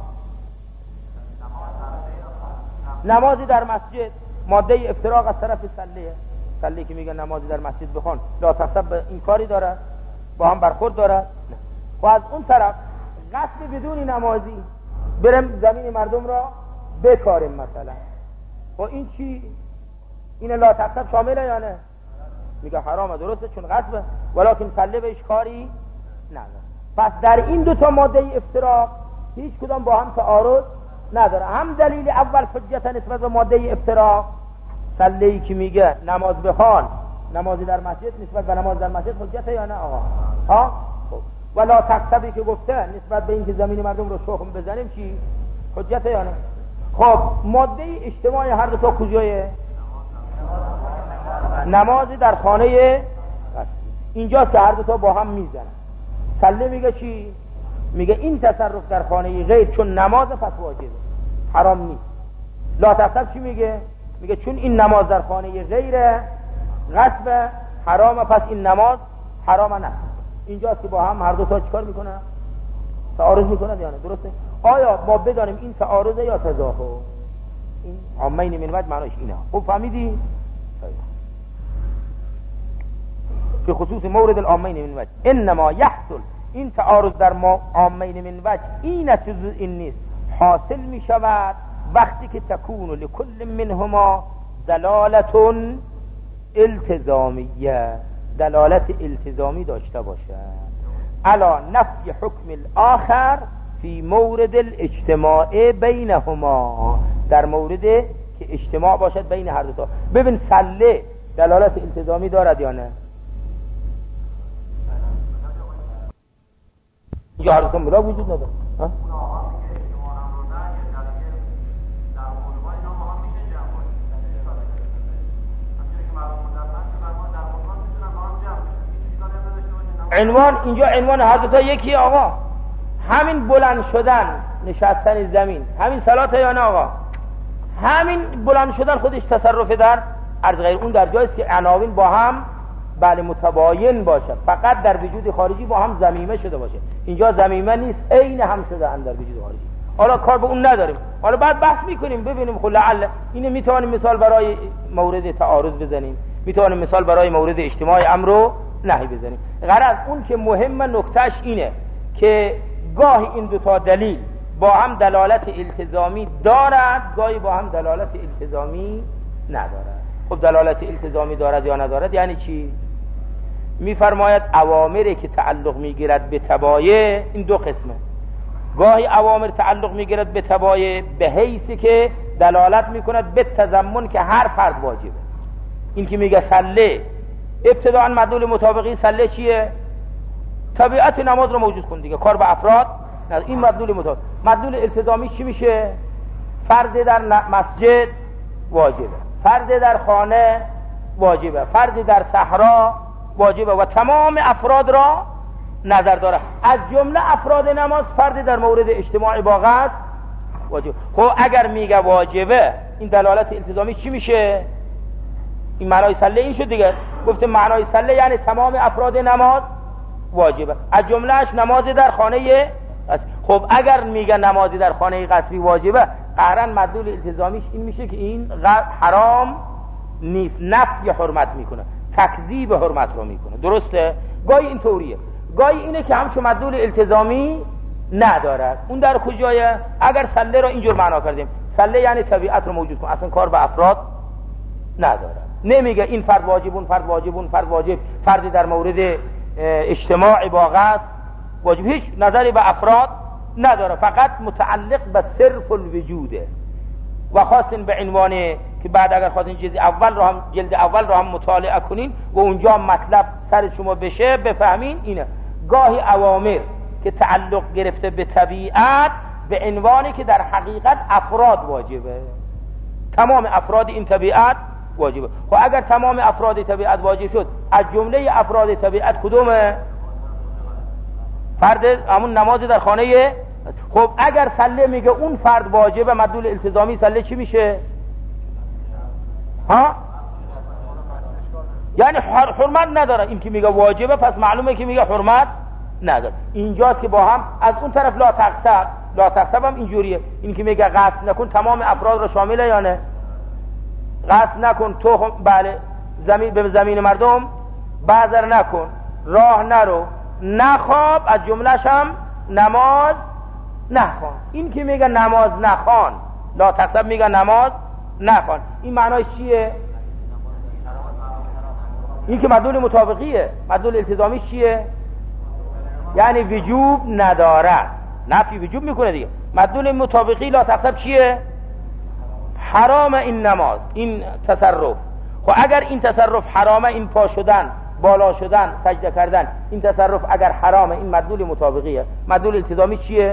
نمازی در مسجد ماده افتراق از طرف صلیه. صلی که میگه نمازی در مسجد بخوان لا تصب این کاری دارد با هم برخورد دارد نه. و از اون طرف قصد بدون نمازی برم زمین مردم را بکاریم مثلا و این چی؟ این لا تصب شامله یا نه؟ میگه حرامه درسته چون قصبه ولیکن صلی بهش کاری نداره. پس در این دو تا ماده افتراق هیچ کدام با هم تعارض نداره. هم دلیل اول حجت نسبت به ماده افتراق صلی که میگه نماز بخوان نمازی در مسجد نسبت به نماز در مسجد حجت یا نه آقا؟ ها؟ خب ولا تقصبی که گفته نسبت به اینکه زمین مردم رو شخم بزنیم چی؟ حجت یا نه؟ خب ماده اجتماع هر دو تا کجایه؟ نمازی در خانه اینجا که هر دو تا با هم میزنن. صلی میگه چی؟ میگه این تصرف در خانه غیر چون نماز پس واجبه حرام نیست. لا تصرف چی میگه؟ میگه چون این نماز در خانه غیره غصب حرامه پس این نماز حرامه نه. اینجاست که با هم هر دو تا چیکار میکنن؟ تعارض میکنن یا نه؟ درسته؟ آیا ما بدانیم این تعارضه یا تضاهم؟ این عامین من وجه معنیش اینه. خب فهمیدی؟ فی خصوص مورد العامین من وجه انما یحصل این تعارض در ما عامین من وجه این چیز این نیست حاصل می شود وقتی که تکون لکل منهما دلالت التزامیه دلالت التزامی داشته باشد علا نفی حکم الاخر فی مورد الاجتماع بینهما در مورد که اجتماع باشد بین هر دو تا. ببین صله دلالت التزامی دارد یا نه؟ یا هر دو تا ملاک وجود نداره. عنوان اینجا عنوان هر دو تا یکی آقا. همین بلند شدن نشستن زمین همین صلات یا نه آقا؟ همین بلند شدن خودش تصرف در عرض غیر. اون در جایی است که عناوین با هم بله متباین باشد، فقط در وجود خارجی با هم ضمیمه شده باشه. اینجا ضمیمه نیست، عین هم شده اند در وجود خارجی. حالا کار به اون نداریم، حالا بعد بحث میکنیم ببینیم خب لعل اینو میتوانیم مثال برای مورد تعارض بزنیم، میتوانیم مثال برای مورد اجتماع امر و نهی بزنیم. غرض اون که مهم نکتهش اینه که گاهی این دو تا دلیل با هم دلالت التزامی دارد، گاهی با هم دلالت التزامی ندارد. خب دلالت التزامی دارد یا ندارد یعنی چی؟ میفرماید اوامری که تعلق میگیرد به تبایع این دو قسمه. گاهی اوامر تعلق میگیرد به تبایع به حیثی که دلالت میکند به تضمن که هر فرد واجبه. این که میگه صله، ابتداء مدلول مطابقی صله چیه؟ طبیعت نماز رو موجود کن دیگه، کار به افراد نه. این مدلول مطابق. مدلول التزامی چی میشه؟ فرد در مسجد واجبه، فرد در خانه واجبه، فرد در صحرا واجبه و تمام افراد را نظر داره. از جمله افراد نماز فرد در مورد اجتماع با قصد واجب. خب اگر میگه واجبه این دلالت التزامی چی میشه؟ این معنای صله این شد دیگه. گفته معنای صله یعنی تمام افراد نماز واجبه، از جملهش نماز در خانه قصبی. خب اگر میگه نمازی در خانه قصبی واجبه، قطعاً مدلول التزامیش این میشه که این حرام نیست، نفی حرمت میکنه، تکذیب حرمت رو میکنه. درسته؟ گاهی این طوریه، گاهی اینه که همچون مدلول التزامی ندارد. اون در کجایه؟ اگر صله رو اینجور معنا کردیم، صله یعنی طبیعت رو موجود کن، اصلا کار به افراد ندارد. نمیگه این فرد واجبون فرد واجبون فرد واجب، فردی در مورد اجتماع با قصد واجب، هیچ نظری به افراد نداره، فقط متعلق به صرف الوجوده. و خواستین به عنوان که بعد اگر خواستین جلد اول رو هم جلد اول رو هم مطالعه کنین و اونجا مطلب سر شما بشه بفهمین اینه. گاهی اوامر که تعلق گرفته به طبیعت به عنوانی که در حقیقت افراد واجبه، تمام افراد این طبیعت واجبه. خب اگر تمام افراد طبیعت واجب شد، از جمله افراد طبیعت کدومه؟ فرد همون نماز در خانه. خب اگر صله میگه اون فرد واجبه، مدلول التزامی صله چی میشه؟ ها؟ یعنی حرمت نداره. این که میگه واجبه پس معلومه که میگه حرمت نداره. اینجاست که با هم از اون طرف لا تقصب، لا تقصب هم اینجوریه. این که میگه قصد نکن تمام افراد رو شامله یا نه؟ قصد نکن تو بله زمین به زمین مردم بازار نکن، راه نرو، نخواب، از جمله‌ش هم نماز نخوان. این که میگه نماز نخوان، لا تقصب میگه نماز نخوان، این معنای چیه؟ این که مدلول مطابقیه. مدلول التزامی چیه؟ یعنی وجوب نداره، نفی وجوب میکنه دیگه. مدلول مطابقی لا تقصب چیه؟ حرام این نماز، این تصرف. خب اگر این تصرف حرامه، این پا شدن، بالا شدن، سجده کردن، این تصرف اگر حرامه، این مدلول مطابقیه. مدلول التزامی چیه؟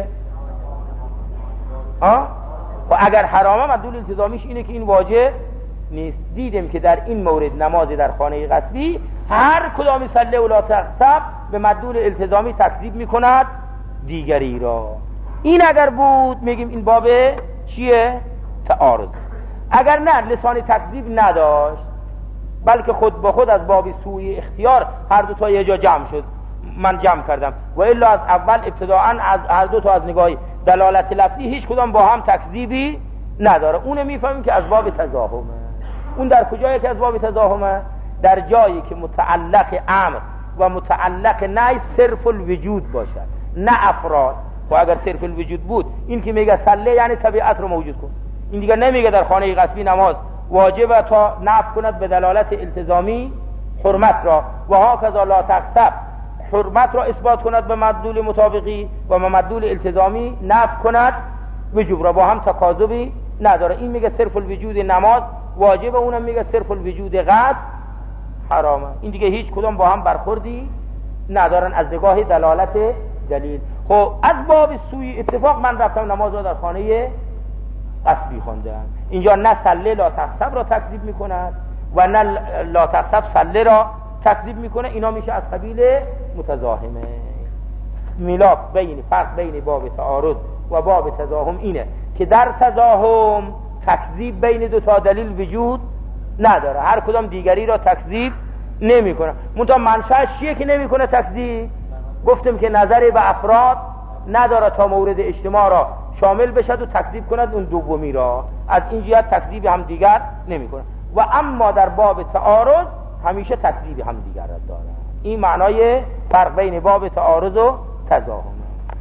ها؟ خب اگر حرامه مدلول التزامیش اینه که این واجب نیست. دیدیم که در این مورد نمازی در خانه قصبی هر کدام صله و لا تقصب به مدلول التزامی تکذیب میکند دیگری را. این اگر بود میگیم این باب چیه؟ تعارض. اگر نه لسان تکذیب نداشت بلکه خود با خود از باب سوی اختیار هر دو تا یه جا جمع شد، من جمع کردم، و الا از اول ابتداعا از هر دو تا از نگاه دلالت لفظی هیچ کدام با هم تکذیبی نداره. اونه میفهمیم که از باب تضاهمه. اون در کجایی که از باب تضاهمه؟ در جایی که متعلق امر و متعلق نهی صرف الوجود باشد، نه افراد. و اگر صرف الوجود بود، این که میگه صله یعنی طبیعت رو موجود کن، این دیگه نمیگه در خانه قصبی نماز واجبه تا نفی کند به دلالت التزامی حرمت را، و ها کذا لا تقصب حرمت را اثبات کند به مدلول مطابقی و به مدلول التزامی نفی کند وجوب را، با هم تکاذبی نداره. این میگه صرف الوجود نماز واجبه، اونم میگه صرف الوجود قصد حرامه. این دیگه هیچ کدام با هم برخوردی ندارن از نگاه دلالت دلیل. خب از باب سوی اتفاق من رفتم نماز را در خانه قصبی خوندم. اینجا نه صله لا تقصب را تکذیب میکند و نه لا تقصب صله را تکذیب میکنه، اینا میشه از قبیل متزاحمه. میلاف بین فرق بین باب تعارض و باب تزاحم اینه که در تزاحم تکذیب بین دو تا دلیل وجود نداره، هر کدام دیگری را تکذیب نمیکنه. منتها منشأش چیه که نمیکنه تکذیب؟ گفتم که نظری به افراد نداره تا مورد اجتماع را شامل بشد و تکذیب کند اون دومی را، از این جهت تکذیب هم دیگر نمیکنه. و اما در باب تعارض همیشه تکذیب هم دیگر را داره. این معنای فرق بین باب تعارض و تزاحم.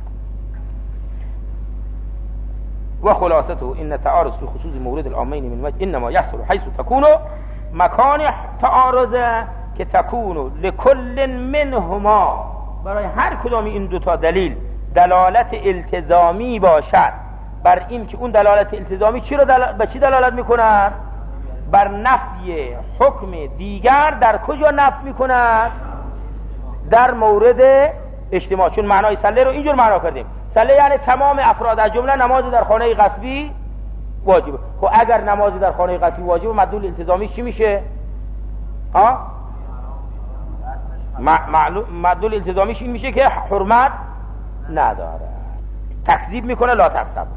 و خلاصته ان تعارض فی خصوص مورد العامین من وجه انما یحصل حيث تكون مکان تعارض که تكون لكل منهما، برای هر کدام این دو تا دلیل دلالت التزامی باشد بر این که اون دلالت التزامی چی رو دل... به چی دلالت میکنه؟ بر نفی حکم دیگر. در کجا نفی میکنه؟ در مورد اجتماع. چون معنای سله رو اینجور معنا کردیم، سله یعنی تمام افراد از جمله نماز در خانه غصبی واجبه. خب اگر نماز در خانه غصبی واجبه مدلول التزامی چی میشه؟ ها؟ مدلول التزامیش این میشه که حرمت نداره، تکذیب میکنه لا تکذب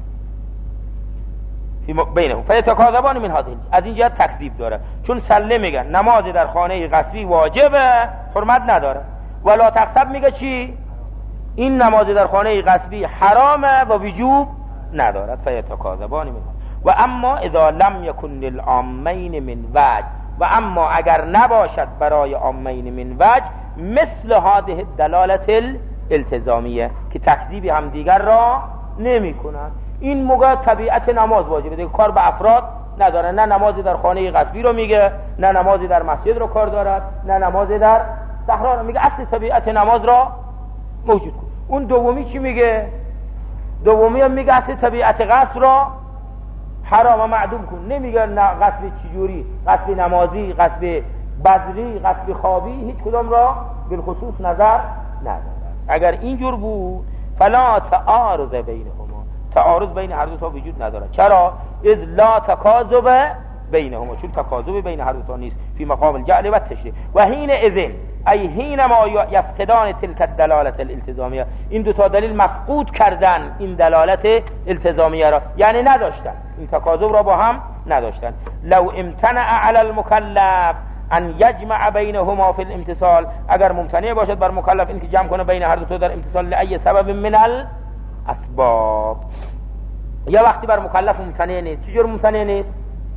بینهم فیتکاذبان من هذه، از این جهت تکذیب داره. چون سله میگن نماز در خانه غصبی واجبه حرمت نداره، و لا تکذب میگه چی؟ این نماز در خانه غصبی حرامه و وجوب ندارد. فیتکاذبان من. و اما اذا لم یکن للعامین من وجه، و اما اگر نباشد برای عامین من وجه مثل هذه الدلالت الالتزامیه که تکذیب هم دیگر را نمی کنند، این موقع طبیعت نماز واجبه دیگه، کار به افراد نداره. نه نمازی در خانه غصبی رو میگه، نه نمازی در مسجد رو کار دارد، نه نمازی در صحرا رو میگه. اصل طبیعت نماز را موجود کن. اون دومی چی میگه؟ دومی هم میگه اصل طبیعت غصب را حرام و معدوم کن. نمیگه نه غصب چجوری، غصب نمازی، غصب بدری، غصب خوابی، هیچ کدام را بالخصوص نظر نداره. اگر اینجور بود فلا تعارض بینهما، تعارض بین هر دو تا وجود نداره. چرا؟ اذ لا تکاذب بینهما، چون تکاذب بین هر دو تا نیست. فی مقام الجعل و التشریع. و حین اذن ای حین ما یفقدان تلک الدلالت الالتزامیه، این دو تا دلیل مفقود کردن این دلالت التزامیه را، یعنی نداشتن، این تکاذب را با هم نداشتن. لو امتنع علی المکلف ان یجمع بینهما فی الامتصال، اگر ممتنع باشد بر مکلف این که جمع کنه بین هر دو تا در امتصال لأی سبب من الاسباب، یا وقتی بر مکلف ممتنع نیست. چجور ممتنع نیست؟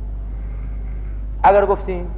اگر گفتیم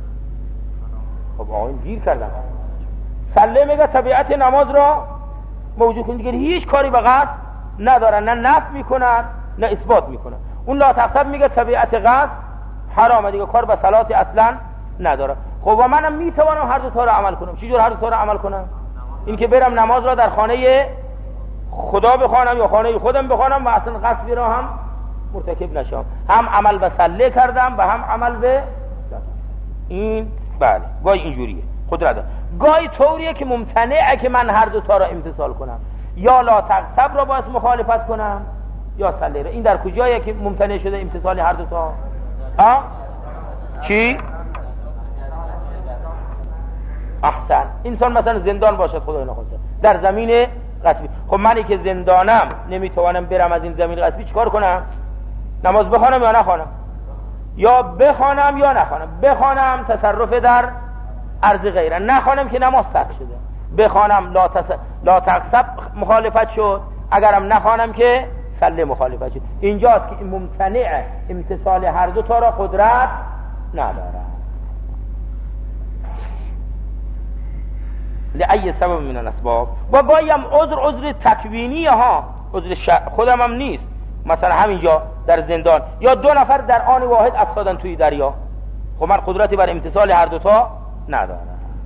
خب آقایون گیر کردن، سله میگه طبیعت نماز را موجود کن دیگه، هیچ کاری به قصد ندارن، نه نفی میکنن نه اثبات میکنن. اون لا تقصد میگه طبیعت قصد حرامه دیگه، کار به صلات اصلا نداره. خب و منم میتوانم هر دو تا را عمل کنم. چجور هر دو تا را عمل کنم؟ این که برم نماز را در خانه خدا بخوانم یا خانه خودم بخوانم و اصلا قصدی را هم مرتکب نشم، هم عمل به سله کردم و هم عمل به این. بله گاهی اینجوریه قدرت داره، گاهی طوریه که ممتنعه که من هر دو تا را امتصال کنم، یا لا تقصب را باید مخالفت کنم یا سله را. این در کجایه که ممتنع شده امتصال هر دو تا؟ ها؟ چی؟ احسن. انسان مثلا زندان باشد خدای نخواسته در زمین غصبی، خب منی که زندانم نمیتوانم برم از این زمین غصبی چیکار کنم؟ نماز بخوانم یا نخوانم؟ یا بخوانم یا نخوانم. بخوانم تصرف در عرض غیره، نخوانم که نماز ترک شده. بخوانم لا, تس... لا تقصب مخالفت شد، اگرم نخوانم که سله مخالفت شد. اینجاست که این ممتنع امتصال هر دو تا را قدرت نداره. لأی سبب من الاسباب. و گاهی هم عذر عذر تکوینی ها، عذر ش... خودم هم نیست، مثلا همینجا در زندان یا دو نفر در آن واحد افتادن توی دریا، خب من قدرتی بر امتصال هر دو تا ندارم.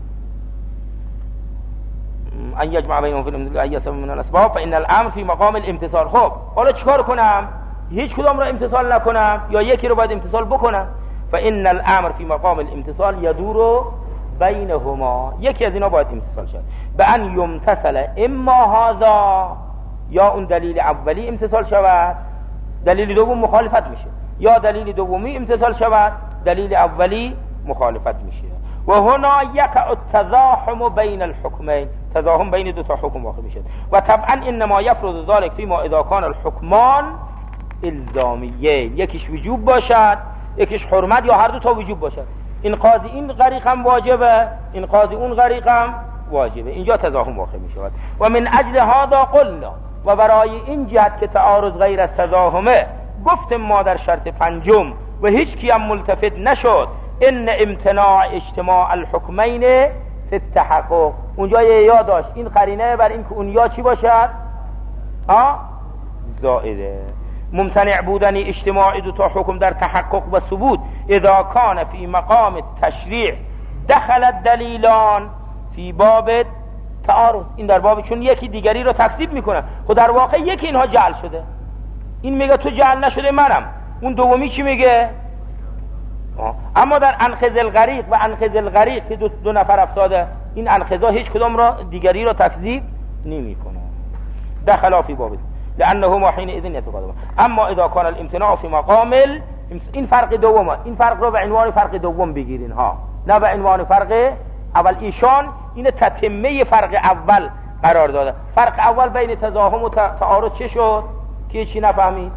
ان یجمع بینهم فی الامتصال سبب من الاسباب فان الامر فی مقام الامتصال. خب حالا چیکار کنم؟ هیچ کدام را امتصال نکنم یا یکی رو باید امتصال بکنم؟ فان الامر فی مقام الامتصال یدور بینهما، یکی از اینا باید امتصال شد. به ان یمتثل اما هذا، یا اون دلیل اولی امتصال شود، دلیل دوم مخالفت میشه، یا دلیل دومی امتصال شود، دلیل اولی مخالفت میشه. و هنا یقع التزاحم بین الحکمین، تزاحم بین دو تا حکم واقع میشه. و طبعا انما یفرض ذلك فيما اذا كان الحكمان الزامیین، یکیش وجوب باشد یکیش حرمت یا هر دو تا وجوب باشد. انقاذ این غریق هم واجبه، انقاذ اون غریق هم واجبه. اینجا تزاحم واقع می شود. و من اجل هذا قلنا، و برای این جهت که تعارض غیر از تزاحمه گفتم ما در شرط پنجم و هیچ کی هم ملتفت نشد ان امتناع اجتماع الحکمین فی التحقق. اونجا یه یا داشت، این قرینه بر این که اون یا چی باشد؟ ها زائده. ممتنع بودن اجتماع دو تا حکم در تحقق و ثبوت اذا کان فی مقام التشریع دخل الدلیلان فی باب تعارض. این در باب چون یکی دیگری رو تکذیب میکنه، خود در واقع یکی اینها جعل شده، این میگه تو جعل نشده منم، اون دومی چی میگه؟ اما در انقذ الغریق و انقذ الغریق که دو, دو نفر افتاده، این انقذا هیچ کدام را دیگری را تکذیب نمیکنه. دخل فی باب لانه ما حين اذن يتقدم. اما اذا كان الامتناع في مقام ال... این فرق دومه، این فرق رو به عنوان فرق دوم بگیرین ها، نه به عنوان فرق اول. ایشان این تتمه فرق اول قرار داده. فرق اول بین تزاحم و تعارض چه شد که چی نفهمید؟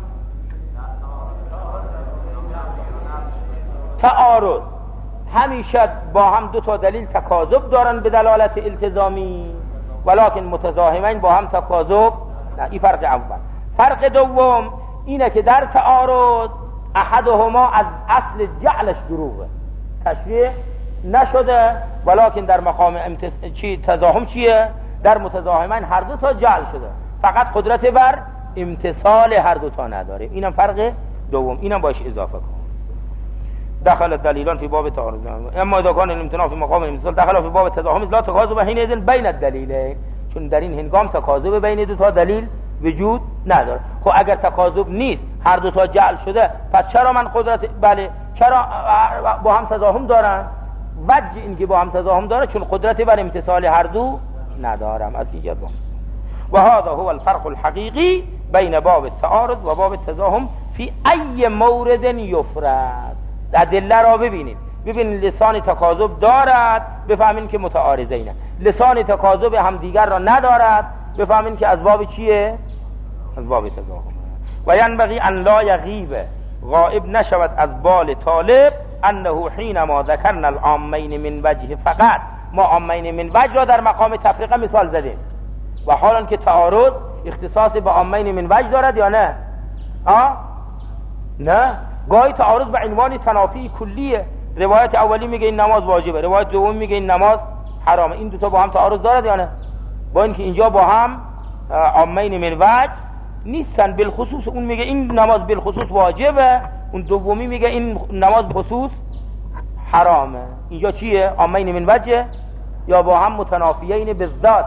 تعارض همیشه با هم دو تا دلیل تکاذب دارن به دلالت التزامی، ولکن متزاحمین با هم تکاذب نه. این فرق اول. فرق دوم اینه که در تعارض احدهما از اصل جعلش دروغه، تشریع نشده، ولکن در مقام امتس... چی تزاحم چیه؟ در متزاحمین هر دو تا جعل شده، فقط قدرت بر امتصال هر دو تا نداره. اینم فرق دوم، اینم باش اضافه کن. دخل دلیلان فی باب تعارض، اما اذا کان الامتناع فی مقام امتصال دخل فی باب تزاحم لا تکاذب حینئذ بین الدلیلین، چون در این هنگام تکاذب بین دو تا دلیل وجود نداره. خب اگر تکاذب نیست، هر دو تا جعل شده، پس چرا من قدرت بله چرا با هم تزاحم دارن؟ وجه این که با هم تزاحم داره چون قدرت بر امتصال هر دو ندارم. از اینجا با و هذا هو الفرق الحقيقي بین باب التعارض و باب التزاحم فی ای مورد یفرد. ادله را ببینید، ببینید لسان تکاذب دارد بفهمین که متعارضینه، لسان تکاذب هم دیگر را ندارد بفهمین که از باب چیه؟ از باب تزاحم. و ینبغی ان لا یغیب، غائب نشود از بال طالب انه حینما ذکرنا العامین من وجه فقط، ما عامین من وجه را در مقام تفریقه مثال زدیم، و حالا که تعارض اختصاص به عامین من وجه دارد یا نه؟ آه؟ نه، گاهی تعارض به عنوان تنافی کلیه. روایت اولی میگه این نماز واجبه، روایت دوم میگه این نماز حرامه. این دوتا با هم تعارض دارد یا نه؟ با اینکه اینجا با هم عامین من وجه نیستن. بالخصوص اون میگه این نماز بالخصوص واجبه، اون دومی میگه این نماز بخصوص حرامه. اینجا چیه؟ عامین من وجه یا با هم متنافیین بالذات؟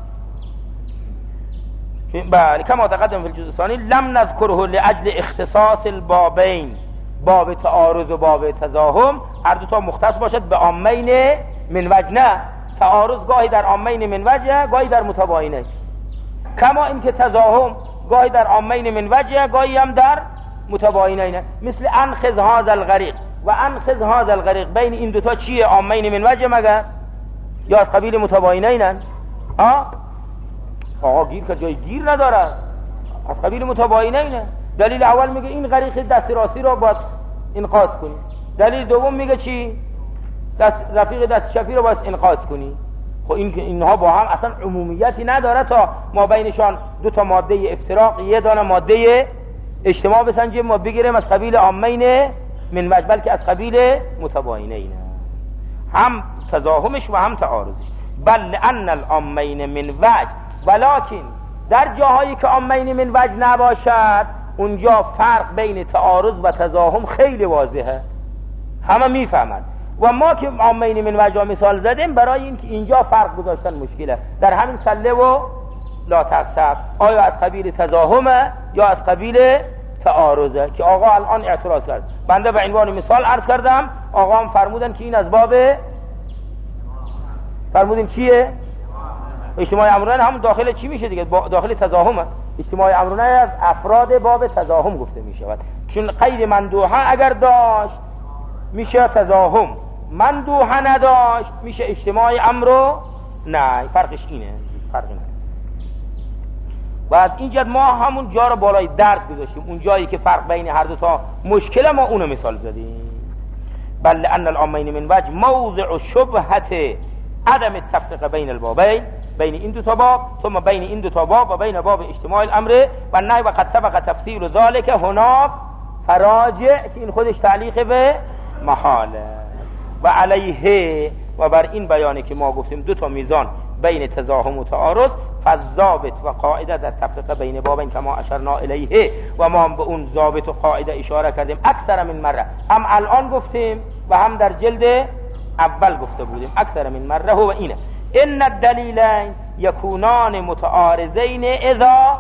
بله کما تقدم فی الجزء الثانی لم نذکره لاجل اختصاص البابین، باب تعارض و باب تزاحم هر دو تا مختص باشد به عامین من وجه. نه، تعارض گاهی در عامین من وجه گاهی در متباینه، کما اینکه تزاحم گاهی در عامین من وجه گاهی هم در متباینه. مثل انقذ هذا الغریق و انقذ هذا الغریق، بین این دوتا چیه؟ عامین من وجه مگر یا از قبیل متباینه؟ ها آقا گیر که جای گیر نداره، از قبیل متباینه اینه. دلیل اول میگه این غریق دست راستی را باید انقاذ کنی، دلیل دوم میگه چی؟ دست رفیق دست چپی را باید انقاذ کنی. خب این اینها با هم اصلا عمومیتی نداره تا ما بینشان دو تا ماده افتراق یه دانه ماده اجتماع بسنجیم ما بگیریم از قبیل عامین من وجه، بلکه از قبیل متباینه اینه، هم تزاحمش و هم تعارضش. بل لان العامین من وجه، ولکن در جاهایی که عامین من وجه نباشد اونجا فرق بین تعارض و تزاحم خیلی واضحه، همه میفهمند. و ما که عامین من وجه مثال زدیم برای اینکه اینجا فرق گذاشتن مشکله. در همین سله و لا تقصد آیا از قبیل تزاحمه یا از قبیل تعارضه؟ که آقا الان اعتراض کرد، بنده به عنوان مثال عرض کردم، آقا هم فرمودن که این از باب فرمودیم چیه؟ اجتماع امرونه همون داخل چی میشه دیگه؟ داخل تزاحمه. اجتماع امرونه از افراد باب تزاحم گفته میشه، چون قید مندوحه اگر داشت میشه تزاحم، مندوحه نداشت میشه اجتماع امر نه، فرقش اینه، فرقی نه. و از این جد ما همون جا رو بالای درد گذاشتیم، اون جایی که فرق بین هر دو تا مشکل ما اونو مثال زدیم. بل ان الامین من وجه موضع شبهت عدم التفریق بین البابین، بین این دو تا باب، ثم بین این دو تا باب و بین باب اجتماع الامر و النهی و قد سبق تفسیر ذلك هناك فراجع، که این خودش تعلیق به محاله. و علیه و بر این بیانی که ما گفتیم دو تا میزان بین تزاحم و تعارض، فالضابط و قاعده در تفریق بین بابین کما اشرنا الیه، و ما هم به اون ضابط و قاعده اشاره کردیم اکثر من مره، هم الان گفتیم و هم در جلد اول گفته بودیم اکثر من مره. و اینه ان الدلیلین یکونان متعارضین اذا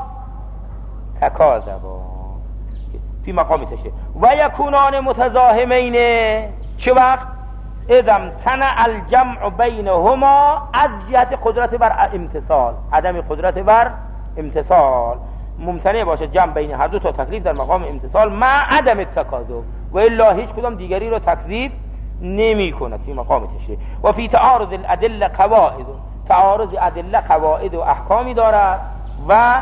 تکاذبا فی مقام تشریع و یکونان متزاحمین چه وقت؟ اذا امتنع الجمع بینهما از جهت قدرت بر امتصال، عدم قدرت بر امتصال ممتنع باشه جمع بین هر دو تا تکلیف در مقام امتصال مع عدم التکاذب، و الا هیچ کدام دیگری رو تکذیب نمی کند فی مقام تشریع. و فی تعارض الادله قواعد، تعارض ادله قواعد و احکامی دارد و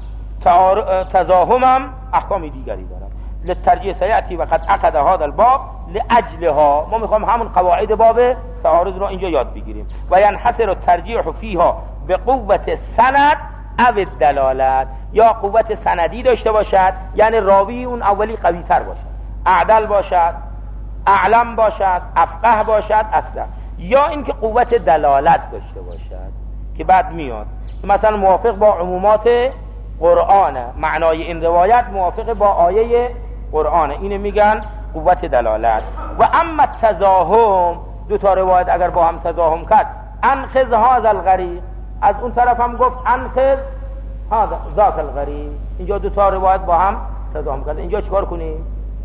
تزاحم هم احکامی دیگری دارد. للترجیح سیأتی و قد عقد هذا الباب لاجلها، ما میخوام همون قواعد باب تعارض رو اینجا یاد بگیریم. و ینحصر الترجیح فیها به قوت سند او دلالت، یا قوت سندی داشته باشد، یعنی راوی اون اولی قوی تر باشد، اعدل باشد، اعلم باشد، افقه باشد اصلا، یا اینکه قوت دلالت داشته باشد که بعد میاد مثلا موافق با عمومات قرآن، معنای این روایت موافق با آیه قرآن، اینه میگن قوت دلالت. و اما تزاحم، دو تا روایت اگر با هم تزاحم کرد، انقذ هذا الغریق، از اون طرف هم گفت انقذ هذا ذاک الغریق، اینجا دو تا روایت با هم تزاحم کرد، اینجا چیکار کنیم؟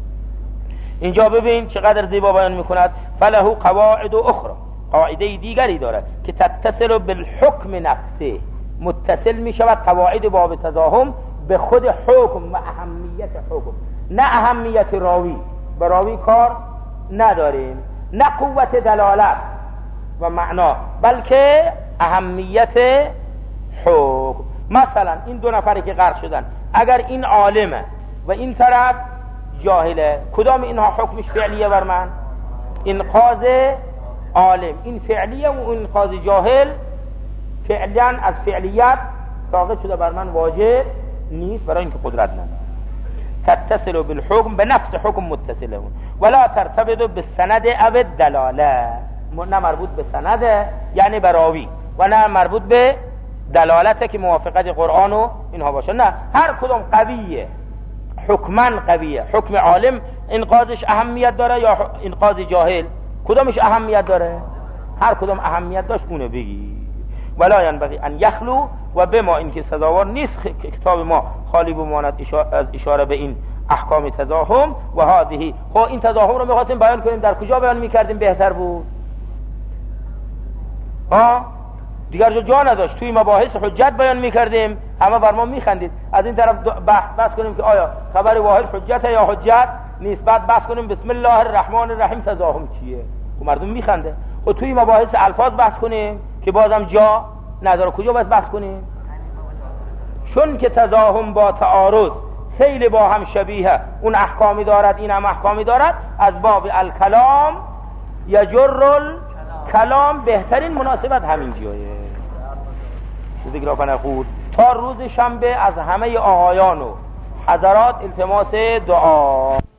اینجا ببین چقدر زیبا بیان میکند. فله قواعد اخرى، قاعده دیگری دارد که تتصل بالحکم نفسه، متصل می شود قواعد باب تزاحم به خود حکم و اهمیت حکم، نه اهمیت راوی، به راوی کار نداریم، نه قوت دلالت و معنا، بلکه اهمیت حکم. مثلا این دو نفری که غرق شدن، اگر این عالمه و این طرف جاهله، کدام اینها حکمش فعلیه بر من؟ انقاذ عالم این فعلیه و انقاذ جاهل فعلا از فعلیت ساقط شده بر من واجب نیست، برای اینکه قدرت نداره. تتصل بالحکم به نفس حکم متصله ولا ترتبط بالسند او الدلاله، نه مربوط به سند یعنی به راوی، و نه مربوط به دلالت که موافقت قرآن و اینها باشه، نه هر کدوم قویه، حکمن قویه. حکم عالم انقاذش اهمیت داره یا انقاذ جاهل؟ کدومش اهمیت داره؟ هر کدوم اهمیت داشت اونو بگی. ولا ینبغی ان یخلو، و به ما اینکه سزاوار نیست که کتاب ما خالی بماند از اشاره به این احکام تزاحم و هذه. خب این تزاحم رو می‌خواستیم بیان کنیم، در کجا بیان می‌کردیم بهتر بود؟ ها دیگر جا نداشت، توی مباحث حجت بیان می‌کردیم، همه بر ما می‌خندید. از این طرف بحث بحث کنیم که آیا خبر واحد حجت یا حجت نیست، بعد بحث کنیم بسم الله الرحمن الرحیم تزاحم چیه، و مردم می‌خنده. و توی مباحث الفاظ بحث کنیم که بازم جا نداره، کجا باید بحث کنیم؟ چون که تزاحم با تعارض خیلی با هم شبیه، اون احکامی دارد این هم احکامی دارد، از باب الکلام یجر الکلام بهترین مناسبت همین جایه. ذکر کنه خود تا روز شنبه از همه آقایان و حضرات التماس دعا.